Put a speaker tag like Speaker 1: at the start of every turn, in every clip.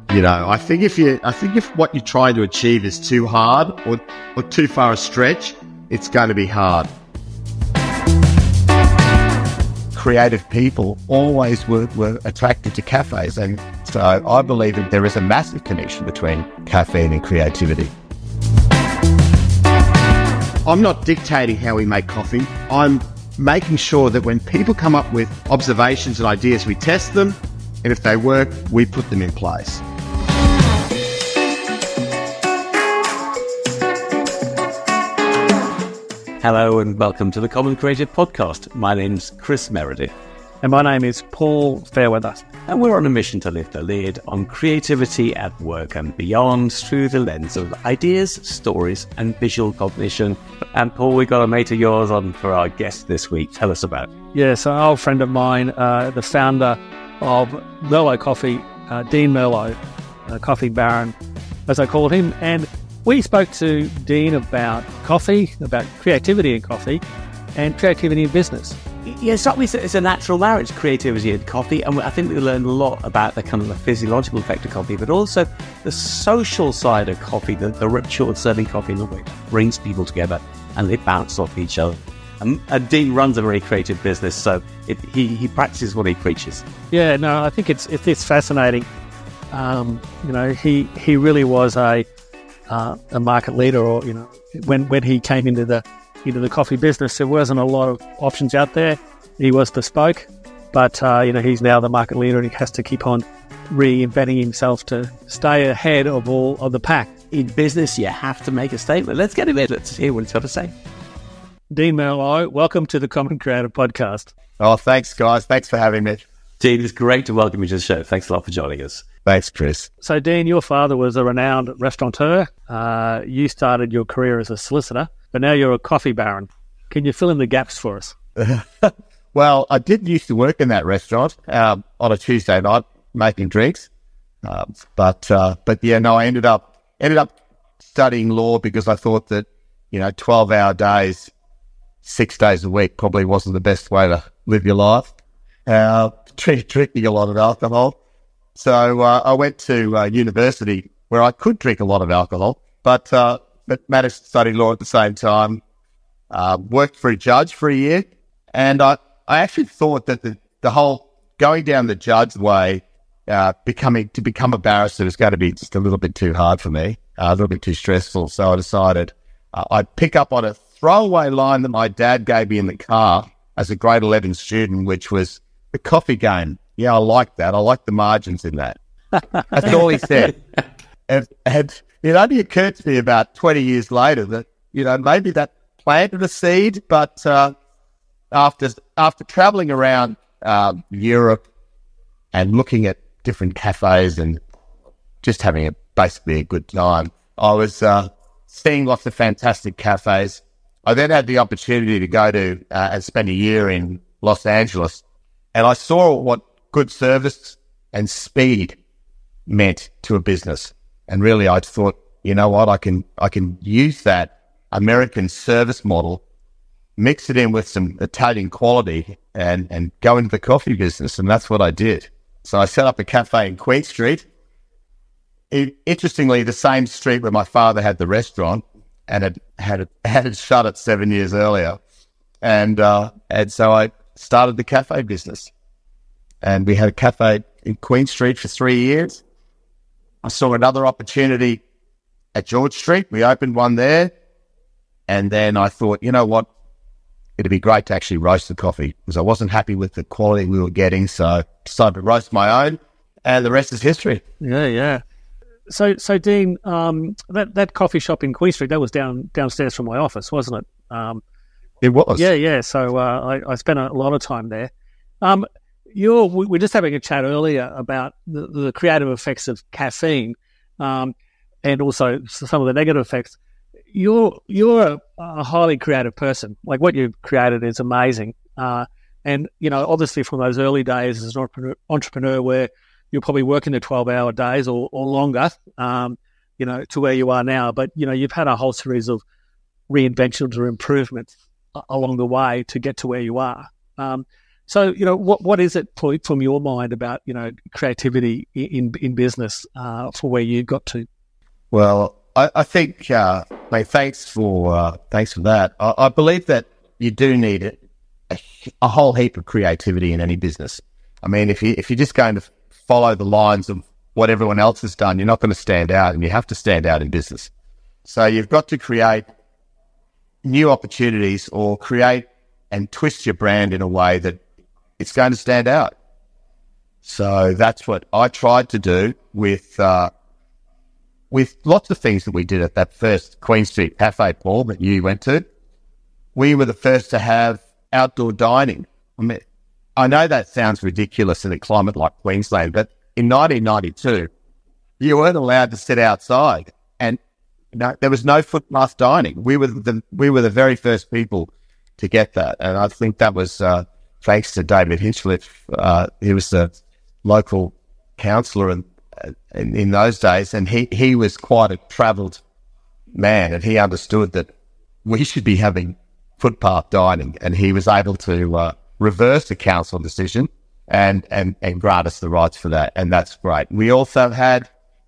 Speaker 1: You know, I think if what you're trying to achieve is too hard or too far a stretch, it's going to be hard. Creative people always were attracted to cafes, and so I believe that there is a massive connection between caffeine and creativity. I'm not dictating how we make coffee. I'm making sure that when people come up with observations and ideas, we test them, and if they work, we put them in place.
Speaker 2: Hello and welcome to the Common Creative Podcast. My name's Chris Meredith.
Speaker 3: And my name is Paul Fairweather.
Speaker 2: And we're on a mission to lift the lid on creativity at work and beyond through the lens of ideas, stories and visual cognition. And Paul, we got a mate of yours on for our guest this week. Tell us about it.
Speaker 3: Yes, an old friend of mine, the founder of Merlot Coffee, Dean Merlot, Coffee Baron, as I called him. And we spoke to Dean about coffee, about creativity in coffee, and creativity in business.
Speaker 2: Yeah, it's a natural marriage, creativity and coffee, and I think we learned a lot about the kind of the physiological effect of coffee, but also the social side of coffee, the ritual of serving coffee in the way that brings people together and they bounce off each other. And Dean runs a very creative business, so he practices what he preaches.
Speaker 3: Yeah, no, I think it's fascinating. He really was a market leader, or when he came into the coffee business, there wasn't a lot of options out there. He was bespoke, but he's now the market leader, and he has to keep on reinventing himself to stay ahead of all of the pack.
Speaker 2: In business, you have to make a statement. Let's get him in. Let's hear what he's got to say.
Speaker 3: Dean Merlot, welcome to the Common Creative Podcast.
Speaker 1: Oh, thanks, guys. Thanks for having me.
Speaker 2: Dean, it's great to welcome you to the show. Thanks a lot for joining us.
Speaker 1: Thanks, Chris.
Speaker 3: So, Dean, your father was a renowned restaurateur. You started your career as a solicitor, but now you're a coffee baron. Can you fill in the gaps for us?
Speaker 1: Well, I did used to work in that restaurant on a Tuesday night making drinks, but I ended up studying law because I thought that 12-hour days, 6 days a week probably wasn't the best way to live your life. Drinking a lot of alcohol. So I went to university where I could drink a lot of alcohol, but managed to study law at the same time. Worked for a judge for a year, and I actually thought that the whole going down the judge way, become a barrister was going to be just a little bit too hard for me, a little bit too stressful. So I decided I'd pick up on a throwaway line that my dad gave me in the car as a grade 11 student, which was the coffee game. Yeah, I like that. I like the margins in that. That's all he said. And it only occurred to me about 20 years later that, maybe that planted a seed, but after traveling around Europe and looking at different cafes and just having basically a good time, I was seeing lots of fantastic cafes. I then had the opportunity to go to and spend a year in Los Angeles, and I saw what good service and speed meant to a business. And really, I thought, you know what, I can use that American service model, mix it in with some Italian quality, and go into the coffee business. And that's what I did. So I set up a cafe in Queen Street. Interestingly, the same street where my father had the restaurant, and had it shut it 7 years earlier. And so I started the cafe business. And we had a cafe in Queen Street for 3 years. I saw another opportunity at George Street. We opened one there. And then I thought, you know what? It'd be great to actually roast the coffee, because I wasn't happy with the quality we were getting. So I decided to roast my own, and the rest is history.
Speaker 3: Yeah. So Dean, that coffee shop in Queen Street, that was downstairs from my office, wasn't it?
Speaker 1: It was.
Speaker 3: Yeah. So I spent a lot of time there. We were just having a chat earlier about the creative effects of caffeine, and also some of the negative effects. You're a highly creative person. Like, what you've created is amazing. And obviously from those early days as an entrepreneur, where you're probably working the 12-hour days or longer, to where you are now. But you've had a whole series of reinventions or improvements along the way to get to where you are. So, what is it from your mind about, creativity in business for where you got to?
Speaker 1: Well, I think, mate, thanks for that. I believe that you do need a whole heap of creativity in any business. I mean, if you're just going to follow the lines of what everyone else has done, you're not going to stand out, and you have to stand out in business. So you've got to create new opportunities or create and twist your brand in a way that it's going to stand out. So that's what I tried to do with lots of things that we did at that first Queen Street Cafe, Paul, that you went to. We were the first to have outdoor dining. I mean, I know that sounds ridiculous in a climate like Queensland, but in 1992, you weren't allowed to sit outside, and there was no footpath dining. We were the very first people to get that, and I think that was thanks to David Hinchliffe. He was the local councillor in those days, and he was quite a travelled man, and he understood that we should be having footpath dining, and he was able to reverse the council decision and grant us the rights for that, and that's great. We also had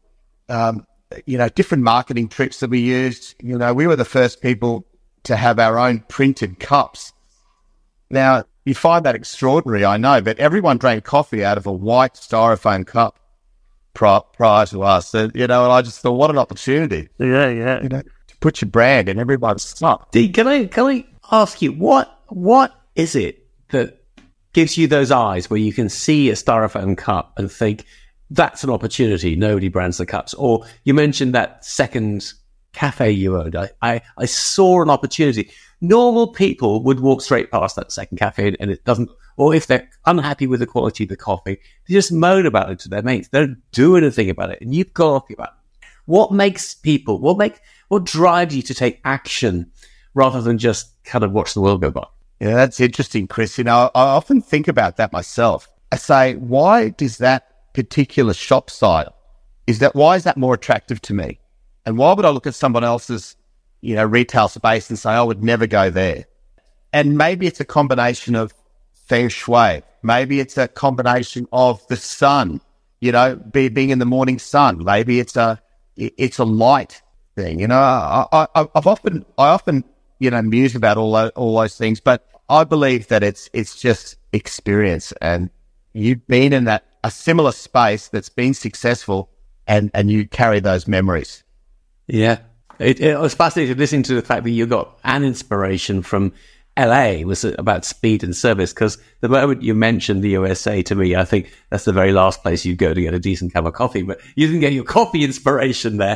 Speaker 1: different marketing tricks that we used. We were the first people to have our own printed cups. Now, you find that extraordinary, I know, but everyone drank coffee out of a white styrofoam cup prior to us. And I just thought, what an opportunity.
Speaker 3: Yeah.
Speaker 1: To put your brand in everyone's cup.
Speaker 2: Dean, can I ask you, what is it that gives you those eyes where you can see a styrofoam cup and think, that's an opportunity, nobody brands the cups? Or you mentioned that second cafe you owned. I saw an opportunity. Normal people would walk straight past that second cafe and it doesn't, or if they're unhappy with the quality of the coffee, they just moan about it to their mates. They don't do anything about it. And you've got off about it. What makes people, what drives you to take action rather than just kind of watch the world go by?
Speaker 1: Yeah, that's interesting, Chris. I often think about that myself. I say, why does that particular shop site, why is that more attractive to me? And why would I look at someone else's, retail space and say, I would never go there? And maybe it's a combination of feng shui. Maybe it's a combination of the sun, being in the morning sun. Maybe it's a light thing. I often muse about all those things, but I believe that it's just experience, and you've been in a similar space that's been successful, and you carry those memories.
Speaker 2: Yeah. It was fascinating listening to the fact that you got an inspiration from LA was about speed and service, because the moment you mentioned the USA to me, I think that's the very last place you go to get a decent cup of coffee, but you didn't get your coffee inspiration there.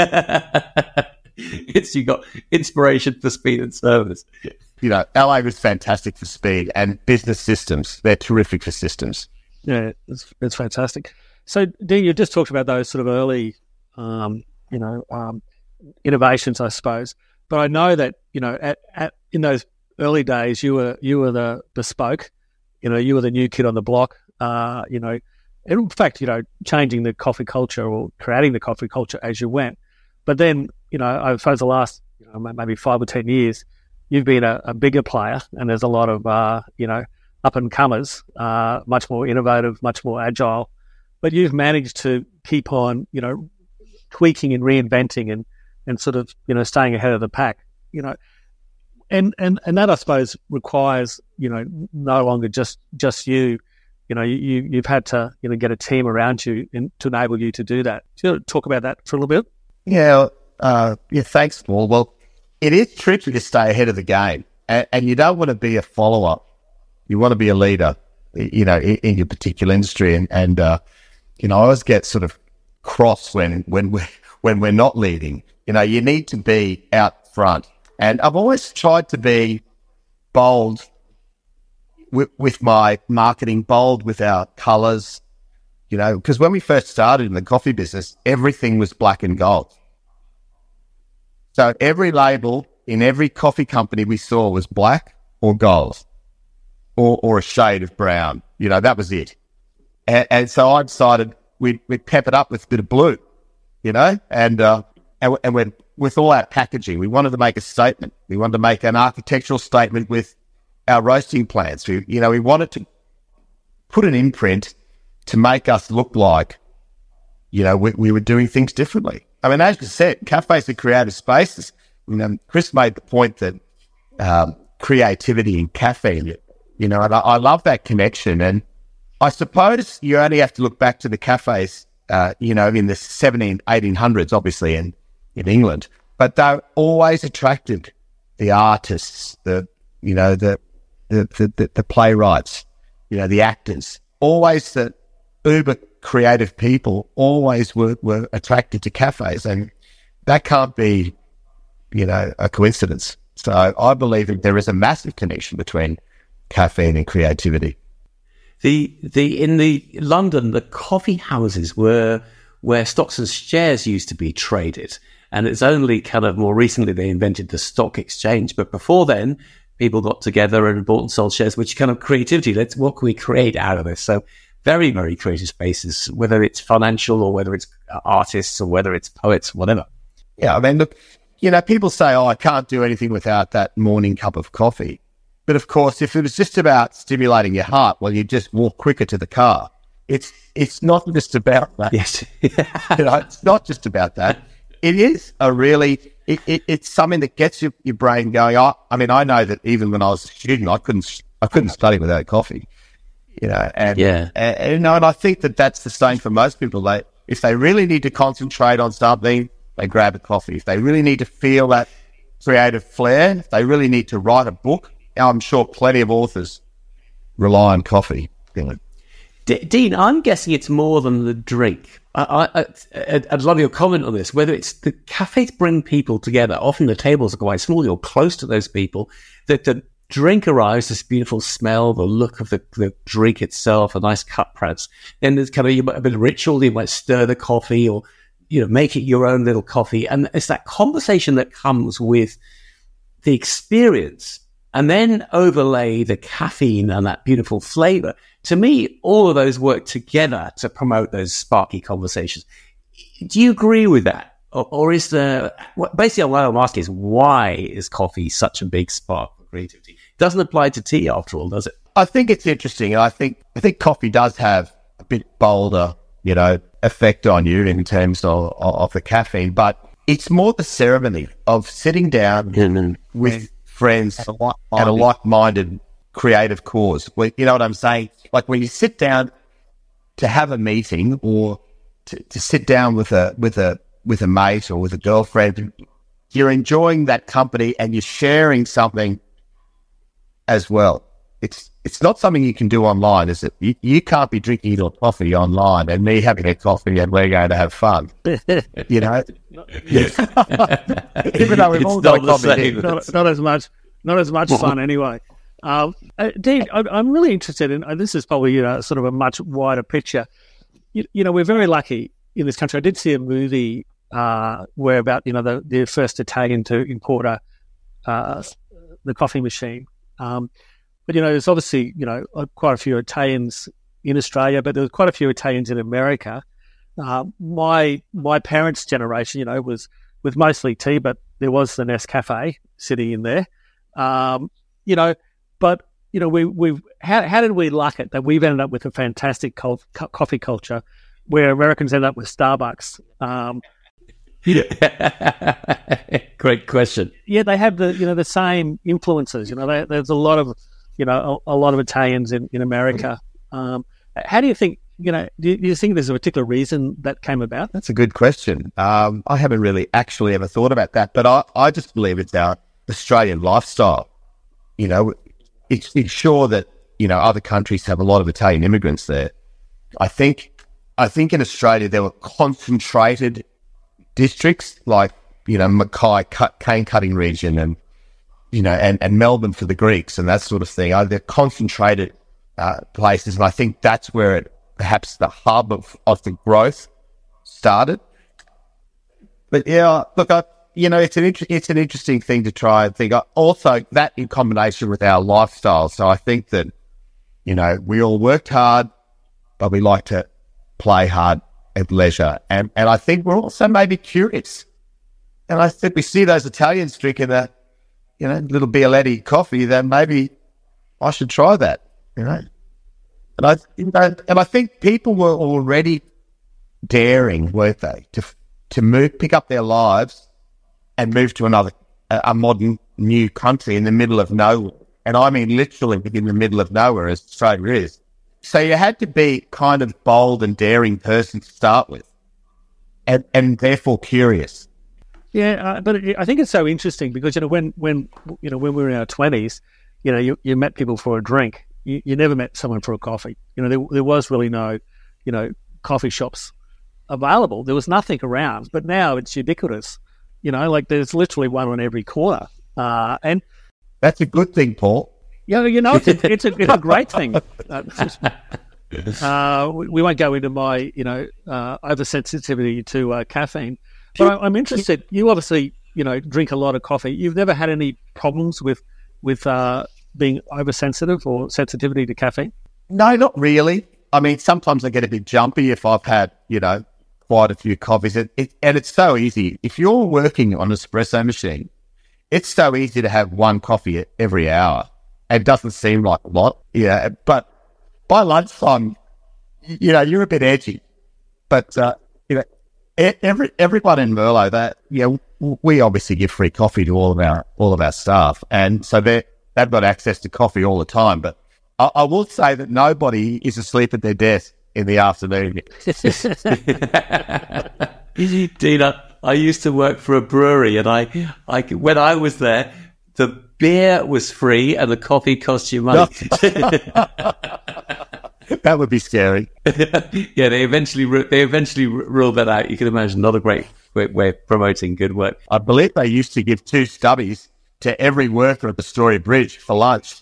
Speaker 2: You got inspiration for speed and service.
Speaker 1: LA was fantastic for speed and business systems. They're terrific for systems.
Speaker 3: Yeah, it's fantastic. So, Dean, you just talked about those sort of early, innovations, I suppose. But I know that in those early days, you were the bespoke. You were the new kid on the block. In fact, changing the coffee culture or creating the coffee culture as you went. But then, I suppose the last maybe 5 or 10 years, you've been a bigger player, and there's a lot of up and comers, much more innovative, much more agile. But you've managed to keep on, tweaking and reinventing and sort of, staying ahead of the pack, and that, I suppose, requires, no longer just you, you've had to, get a team around you to enable you to do that. Do you want to talk about that for a little bit?
Speaker 1: Yeah. Thanks, Paul. Well, it is tricky to stay ahead of the game, and you don't want to be a follower. You want to be a leader, in your particular industry. And I always get sort of cross when we're not leading. You need to be out front. And I've always tried to be bold with my marketing, bold with our colours, because when we first started in the coffee business, everything was black and gold. So every label in every coffee company we saw was black or gold or a shade of brown. That was it. And so I decided we'd pep it up with a bit of blue, and with all our packaging, we wanted to make a statement. We wanted to make an architectural statement with our roasting plants. We wanted put an imprint to make us look like, we were doing things differently. I mean, as you said, cafes are creative spaces. Chris made the point that creativity in caffeine, and I love that connection. And I suppose you only have to look back to the cafes, in the 1800s, obviously, in England, but they always attracted the artists, the playwrights, the actors, always the uber creative people always were attracted to cafes, and that can't be, a coincidence. So I believe that there is a massive connection between caffeine and creativity.
Speaker 2: In London, the coffee houses were where stocks and shares used to be traded. And it's only kind of more recently they invented the stock exchange. But before then, people got together and bought and sold shares, which kind of creativity. What can we create out of this? So very, very creative spaces, whether it's financial or whether it's artists or whether it's poets, whatever.
Speaker 1: Yeah, I mean, look, people say, I can't do anything without that morning cup of coffee. But of course, if it was just about stimulating your heart, well, you just walk quicker to the car. It's not just about that.
Speaker 2: Yes.
Speaker 1: It's not just about that. It is it's something that gets your brain going. I know that even when I was a student, I couldn't study without coffee, and I think that that's the same for most people. If they really need to concentrate on something, they grab a coffee. If they really need to feel that creative flair, if they really need to write a book, I'm sure plenty of authors rely on coffee.
Speaker 2: Dean, I'm guessing it's more than the drink. I'd love your comment on this, whether it's the cafes bring people together. Often the tables are quite small. You're close to those people. That the drink arrives, this beautiful smell, the look of the drink itself, a nice cup perhaps. Then there's kind of a bit of ritual. You might stir the coffee or, make it your own little coffee. And it's that conversation that comes with the experience and then overlay the caffeine and that beautiful flavor. To me, all of those work together to promote those sparky conversations. Do you agree with that? Or is basically what I'm asking is, why is coffee such a big spark for creativity? It doesn't apply to tea after all, does it?
Speaker 1: I think it's interesting. I think coffee does have a bit bolder, effect on you in terms of the caffeine, but it's more the ceremony of sitting down with friends and a like-minded creative cause. Well, you know what I'm saying? Like when you sit down to have a meeting or to sit down with a mate or with a girlfriend, you're enjoying that company and you're sharing something as well. It's not something you can do online, is it? You can't be drinking your coffee online and me having a coffee and we're going to have fun. Even though we've all got coffee.
Speaker 3: Not as much fun anyway. Dean, I'm really interested in, this is probably, sort of a much wider picture. We're very lucky in this country. I did see a movie where about, the first Italian to import the coffee machine. But, there's obviously, quite a few Italians in Australia, but there was quite a few Italians in America. My parents' generation, was with mostly tea, but there was the Nescafe sitting in there. But how did we luck it that we've ended up with a fantastic coffee culture, where Americans end up with Starbucks?
Speaker 2: Great question.
Speaker 3: Yeah, they have the same influences. There's a lot of Italians in America. How do you think? Do you think there's a particular reason that came about?
Speaker 1: That's a good question. I haven't really actually ever thought about that, but I just believe it's our Australian lifestyle. It's sure that, other countries have a lot of Italian immigrants there. I think in Australia there were concentrated districts like, Mackay cane cutting region and, and Melbourne for the Greeks and that sort of thing. They're concentrated places, and I think that's where perhaps the hub of the growth started. But yeah, look, it's an interesting thing to try and think. Also, that in combination with our lifestyle. So I think that, we all worked hard, but we like to play hard at leisure. And I think we're also maybe curious. And I think we see those Italians drinking a, little Bialetti coffee, then maybe I should try that, And I think people were already daring, weren't they, to pick up their lives and move to a modern new country in the middle of nowhere. And I mean literally in the middle of nowhere, as Australia is. So you had to be kind of bold and daring person to start with, and therefore curious.
Speaker 3: Yeah, but I think it's so interesting because when we were in our 20s, you met people for a drink. You never met someone for a coffee. There was really no, coffee shops available. There was nothing around. But now it's ubiquitous. There's literally one on every corner. And
Speaker 1: that's a good thing, Paul.
Speaker 3: Yeah, it's a great thing. We won't go into my oversensitivity to caffeine, but I'm interested. You obviously drink a lot of coffee. You've never had any problems with being oversensitive or sensitivity to caffeine?
Speaker 1: No, not really. I mean, sometimes I get a bit jumpy if I've had quite a few coffees. And it's so easy. If you're working on an espresso machine, it's so easy to have one coffee every hour. It doesn't seem like a lot. Yeah, but by lunchtime, you're a bit edgy. But, everyone in Merlot, we obviously give free coffee to all of our staff. And so they've got access to coffee all the time. But I will say that nobody is asleep at their desk in the afternoon.
Speaker 2: Dina, I used to work for a brewery, and I when I was there, the beer was free and the coffee cost you money.
Speaker 1: That would be scary.
Speaker 2: Yeah, they eventually ruled that out. You can imagine, not a great way of promoting good work.
Speaker 1: I believe they used to give 2 stubbies to every worker at the Story Bridge for lunch.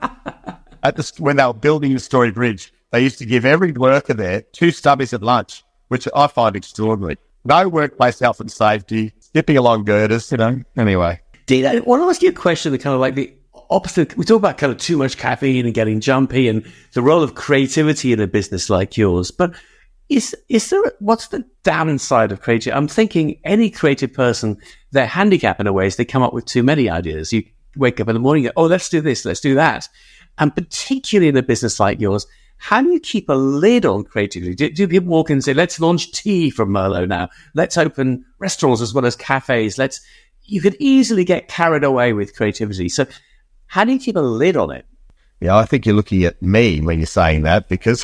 Speaker 1: When they were building the Story Bridge, they used to give every worker there 2 stubbies at lunch, which I find extraordinary. No workplace health and safety, skipping along girders, Anyway.
Speaker 2: Dina, I want to ask you a question that kind of like the opposite. We talk about kind of too much caffeine and getting jumpy and the role of creativity in a business like yours. But what's the downside of creativity? I'm thinking any creative person, their handicap in a way is they come up with too many ideas. You wake up in the morning and go, oh, let's do this, let's do that. And particularly in a business like yours, how do you keep a lid on creativity? Do people walk in and say, let's launch tea from Merlot now. Let's open restaurants as well as cafes. You could easily get carried away with creativity. So how do you keep a lid on it?
Speaker 1: Yeah, I think you're looking at me when you're saying that, because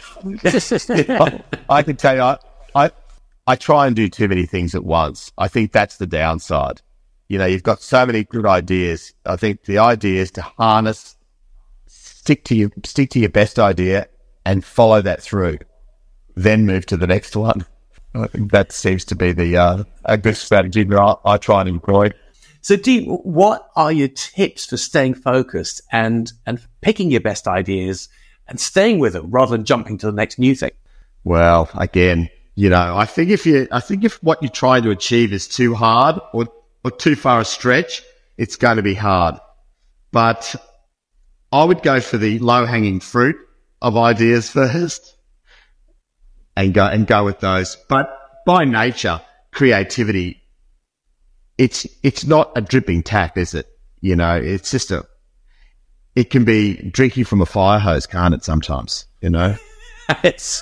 Speaker 1: I can tell you, I try and do too many things at once. I think that's the downside. You've got so many good ideas. I think the idea is to harness, stick to your best idea and follow that through, then move to the next one. I think that seems to be a good strategy that I try and employ.
Speaker 2: So, Dean, what are your tips for staying focused and picking your best ideas and staying with them rather than jumping to the next new thing?
Speaker 1: Well, again, I think if what you're trying to achieve is too hard or too far a stretch, it's going to be hard. But I would go for the low-hanging fruit of ideas first and go with those. But by nature, creativity, it's not a dripping tap, is it? It's just it can be drinking from a fire hose, can't it, sometimes,
Speaker 2: It's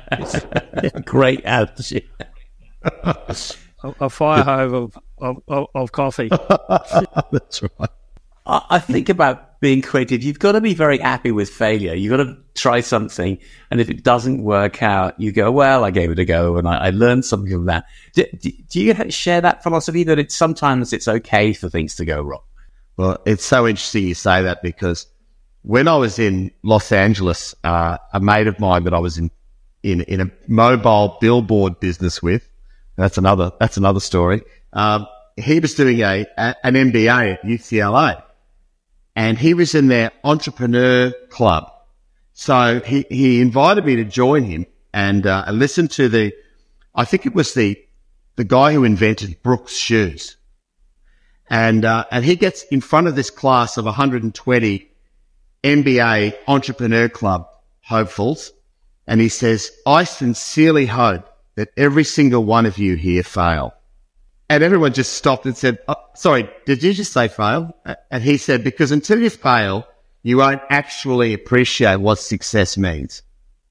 Speaker 2: a great attitude.
Speaker 3: A fire hose of coffee.
Speaker 1: That's right.
Speaker 2: I think about being creative. You've got to be very happy with failure. You've got to try something. And if it doesn't work out, you go, well, I gave it a go and I learned something from that. Do you share that philosophy that sometimes it's okay for things to go wrong?
Speaker 1: Well, it's so interesting you say that, because when I was in Los Angeles, a mate of mine that I was in a mobile billboard business with, that's another story. He was doing an MBA at UCLA. And he was in their entrepreneur club. So he invited me to join him and listen to I think it was the guy who invented Brooks shoes. And he gets in front of this class of 120 MBA entrepreneur club hopefuls. And he says, I sincerely hope that every single one of you here fail. And everyone just stopped and said, oh, sorry, did you just say fail? And he said, because until you fail, you won't actually appreciate what success means.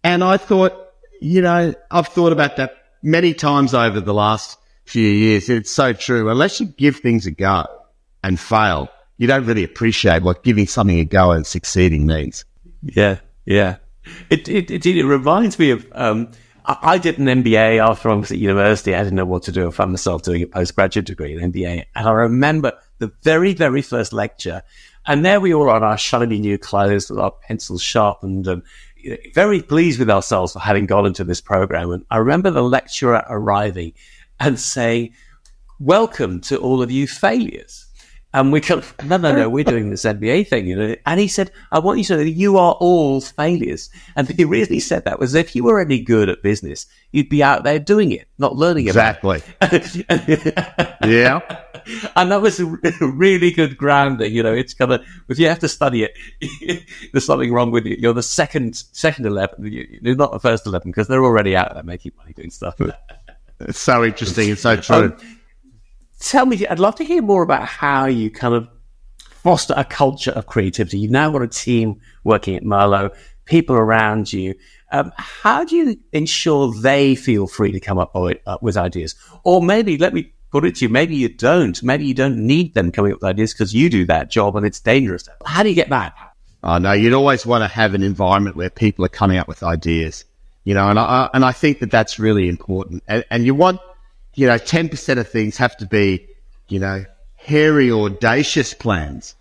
Speaker 1: And I thought, I've thought about that many times over the last few years. It's so true. Unless you give things a go and fail, you don't really appreciate what giving something a go and succeeding means.
Speaker 2: Yeah, yeah. It reminds me of, I did an MBA after I was at university. I didn't know what to do. I found myself doing a postgraduate degree in MBA. And I remember the very, very first lecture. And there we were on our shiny new clothes with our pencils sharpened and very pleased with ourselves for having gone into this program. And I remember the lecturer arriving and saying, "Welcome to all of you failures." And we go, no, we're doing this MBA thing, And he said, "I want you to know that you are all failures." And the reason he said that was if you were any good at business, you'd be out there doing it, not learning about it.
Speaker 1: Exactly. Yeah.
Speaker 2: And that was a really good grounding. It's kind of, if you have to study it, there's something wrong with you. You're the second 11. You're not the first 11 because they're already out there making money doing stuff.
Speaker 1: It's so interesting and so true.
Speaker 2: Tell me, I'd love to hear more about how you kind of foster a culture of creativity. You've now got a team working at Merlot, people around you. How do you ensure they feel free to come up with ideas? Or maybe, let me put it to you, maybe you don't. Maybe you don't need them coming up with ideas because you do that job and it's dangerous. How do you get that?
Speaker 1: Oh, no, you'd always want to have an environment where people are coming up with ideas, and I think that that's really important. And you want, 10% of ththings have to be, hairy, audacious plans.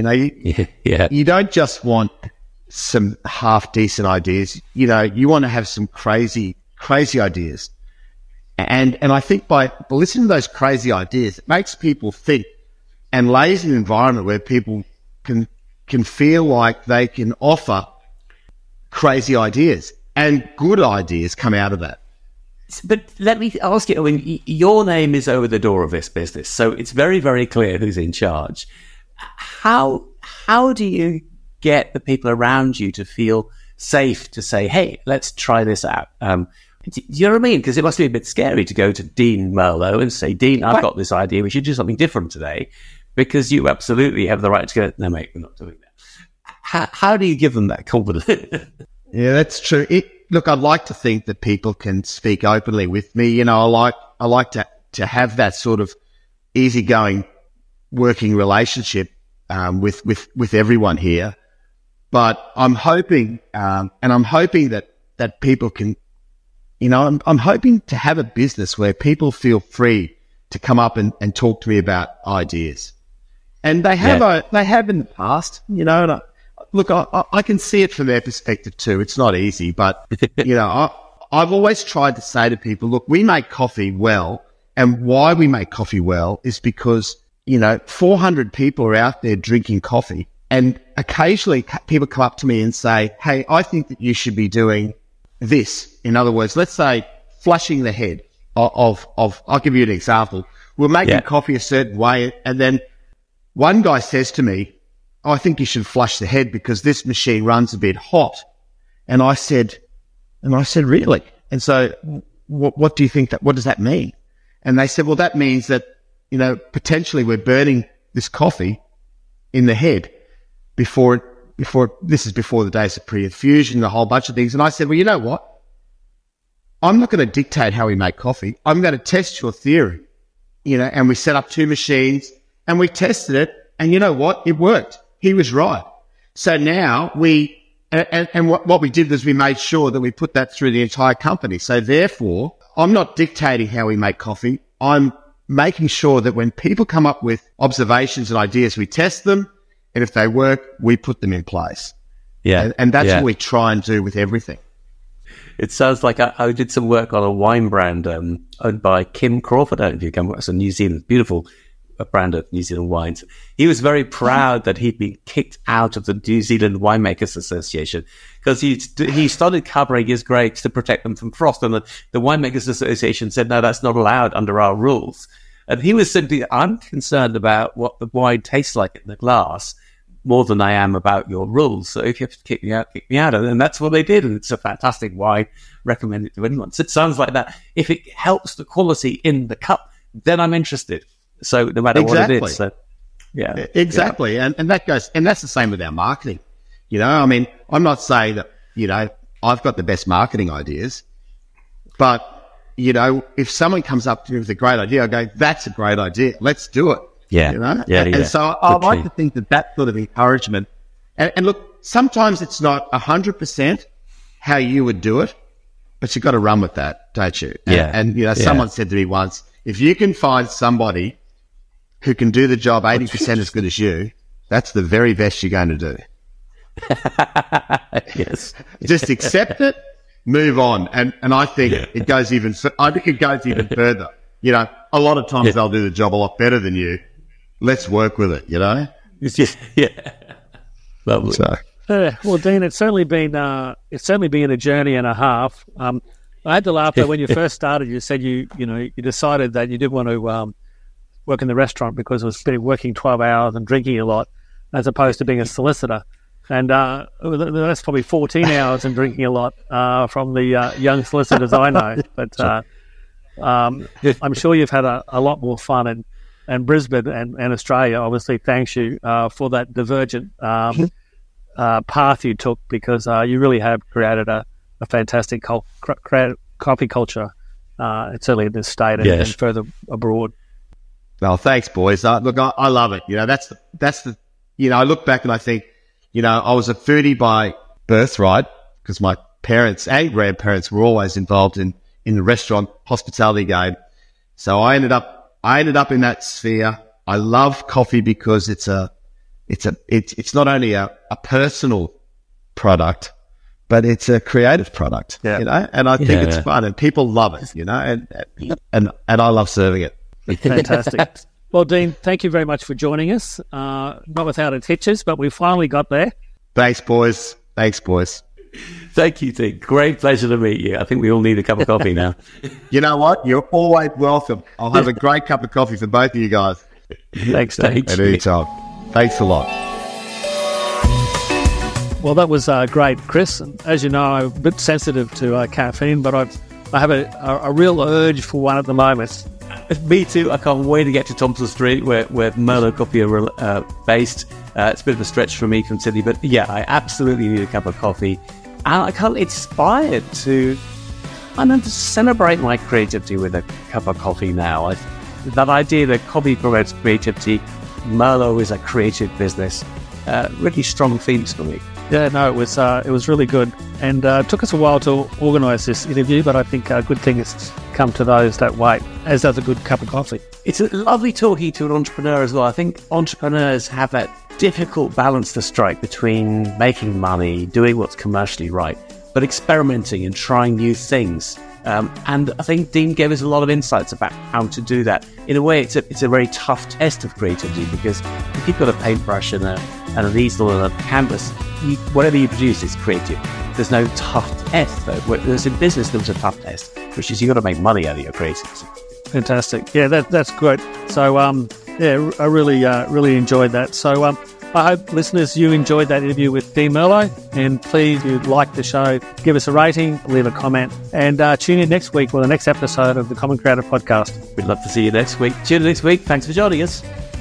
Speaker 1: You don't just want some half decent ideas. You want to have some crazy ideas. And I think by listening to those crazy ideas, it makes people think and lays an environment where people can feel like they can offer crazy ideas, and good ideas come out of that.
Speaker 2: But let me ask you, your name is over the door of this business, so it's very, very clear who's in charge. How do you get the people around you to feel safe to say, "Hey, let's try this out"? Do you know what I mean? Because it must be a bit scary to go to Dean Merlot and say, "Dean, I've got this idea. We should do something different today," because you absolutely have the right to go, "No, mate, we're not doing that." How do you give them that confidence?
Speaker 1: Yeah, that's true. Look, I'd like to think that people can speak openly with me. I like to have that sort of easygoing working relationship with everyone here. But I'm hoping, that people can. I'm hoping to have a business where people feel free to come up and talk to me about ideas. And they have in the past, and look, I can see it from their perspective too. It's not easy, but, I've always tried to say to people, look, we make coffee well. And why we make coffee well is because, 400 people are out there drinking coffee. And occasionally people come up to me and say, "Hey, I think that you should be doing this." In other words, let's say flushing the head of I'll give you an example. We're making coffee a certain way, and then one guy says to me, "I think you should flush the head because this machine runs a bit hot." And I said, "Really?" And so what do you think what does that mean? And they said, "Well, that means that, potentially we're burning this coffee in the head before this is before the days of pre-infusion and a whole bunch of things." And I said, "Well, you know what? I'm not going to dictate how we make coffee. I'm going to test your theory." And we set up 2 machines and we tested it. And you know what? It worked. He was right. So now what we did was we made sure that we put that through the entire company. So therefore, I'm not dictating how we make coffee. I'm making sure that when people come up with observations and ideas, we test them. And if they work, we put them in place.
Speaker 2: Yeah.
Speaker 1: And that's what we try and do with everything.
Speaker 2: It sounds like I did some work on a wine brand owned by Kim Crawford. I don't know if you come across, a New Zealand, beautiful brand of New Zealand wines. He was very proud that he'd been kicked out of the New Zealand Winemakers Association because he started covering his grapes to protect them from frost. And the Winemakers Association said, "No, that's not allowed under our rules." And he was simply, "I'm concerned about what the wine tastes like in the glass more than I am about your rules. So if you have to kick me out. And that's what they did. And it's a fantastic wine. Recommend it to anyone." So it sounds like that. If it helps the quality in the cup, then I'm interested. So no matter what it is. So, yeah.
Speaker 1: Exactly. Yeah. And that goes, and that's the same with our marketing. I'm not saying that, I've got the best marketing ideas. But, you know, if someone comes up to me with a great idea, I go, that's a great idea. Let's do it.
Speaker 2: Yeah.
Speaker 1: You know?
Speaker 2: Yeah.
Speaker 1: And so I like to think that sort of encouragement. And look, sometimes it's not 100% how you would do it, but you've got to run with that, don't you? And you know, someone said to me once, if you can find somebody who can do the job 80% as good as you, that's the very best you're going to do.
Speaker 2: Yes.
Speaker 1: Just accept it, move on. And I think it goes even further. You know, a lot of times they'll do the job a lot better than you. Let's work with it, you know?
Speaker 2: Lovely.
Speaker 1: So.
Speaker 3: Well, Dean, it's certainly been a journey and a half. I had to laugh though when you first started. You said you decided that you didn't want to work in the restaurant because it was working 12 hours and drinking a lot, as opposed to being a solicitor. And that's probably 14 hours and drinking a lot from the young solicitors I know. But I'm sure you've had a lot more fun, and Brisbane and Australia obviously thanks you for that divergent path you took, because you really have created a fantastic coffee culture, certainly in this state and further abroad.
Speaker 1: Well, thanks, boys. Look, I love it. You know, that's the, you know, I look back and I think, you know, I was a foodie by birthright because my parents and grandparents were always involved in the restaurant hospitality game. So I ended up in that sphere. I love coffee because it's not only a personal product, but it's a creative product, you know, and I think it's fun and people love it, you know, and I love serving it.
Speaker 3: Fantastic. Well, Dean, thank you very much for joining us. Not without its hitches, but we finally got there.
Speaker 1: Thanks, boys.
Speaker 2: Thank you, Dean. Great pleasure to meet you. I think we all need a cup of coffee now.
Speaker 1: You know what? You're always welcome. I'll have a great cup of coffee for both of you guys.
Speaker 3: Thanks, Dean.
Speaker 1: At any time. Thanks a lot.
Speaker 3: Well, that was great, Chris. And as you know, I'm a bit sensitive to caffeine, but I have a real urge for one at the moment.
Speaker 2: Me too. I can't wait to get to Thompson Street where Merlot Coffee are based. It's a bit of a stretch for me from Sydney, but yeah, I absolutely need a cup of coffee. And I can't inspired to celebrate my creativity with a cup of coffee now. That idea that coffee promotes creativity, Merlot is a creative business, really strong themes for me.
Speaker 3: Yeah, no, it was really good, and it took us a while to organise this interview, but I think good things come to those that wait, as does a good cup of coffee.
Speaker 2: It's lovely talking to an entrepreneur as well. I think entrepreneurs have that difficult balance to strike between making money, doing what's commercially right, but experimenting and trying new things. And I think Dean gave us a lot of insights about how to do that. In a way, it's a very tough test of creativity, because if you've got a paintbrush and an easel and a canvas, whatever you produce is creative. There's no tough test, though. Whereas in business, there was a tough test, which is you've got to make money out of your creativity.
Speaker 3: Fantastic. Yeah, that's great. So, I really enjoyed that. So, I hope, listeners, you enjoyed that interview with Dean Merlot. And please, if you like the show, give us a rating, leave a comment, and tune in next week for the next episode of the Common Creative Podcast.
Speaker 2: We'd love to see you next week. Tune in next week. Thanks for joining us.